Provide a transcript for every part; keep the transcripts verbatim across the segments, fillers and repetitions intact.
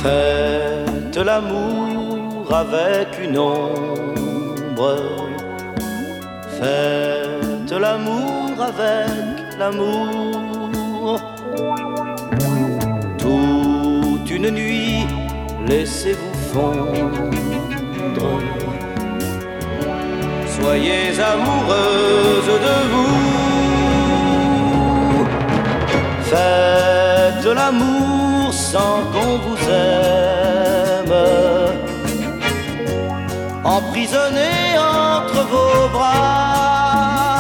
Faites l'amour avec une ombre. Faites l'amour avec l'amour. Toute une nuit, laissez-vous fondre. Soyez amoureuse de vous. Faites l'amour sans qu'on vous aime, emprisonné entre vos bras.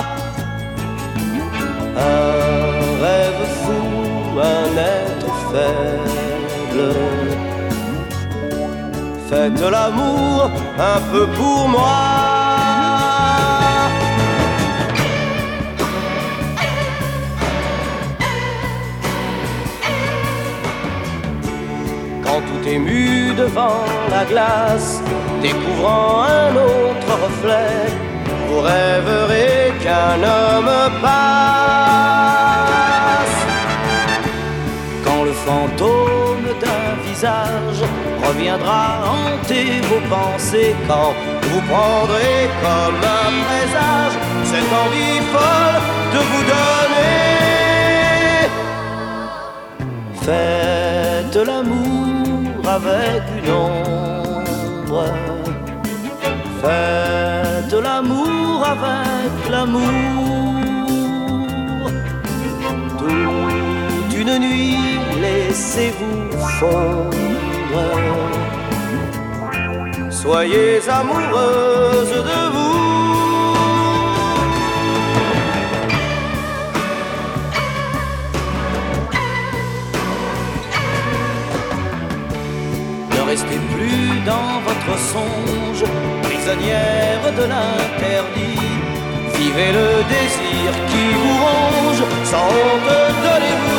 Un rêve fou, un être faible. Faites l'amour un peu pour moi. Quand tout ému devant la glace, découvrant un autre reflet, vous rêverez qu'un homme passe. Quand le fantôme d'un visage reviendra hanter vos pensées, quand vous prendrez comme un présage cette envie folle de vous donner. Faites l'amour avec une ombre. Faites l'amour avec l'amour. Toute une nuit, laissez-vous fondre. Soyez amoureuse de vous. Ne restez plus dans votre songe, prisonnière de l'interdit. Vivez le désir qui vous ronge, sans honte, donnez-vous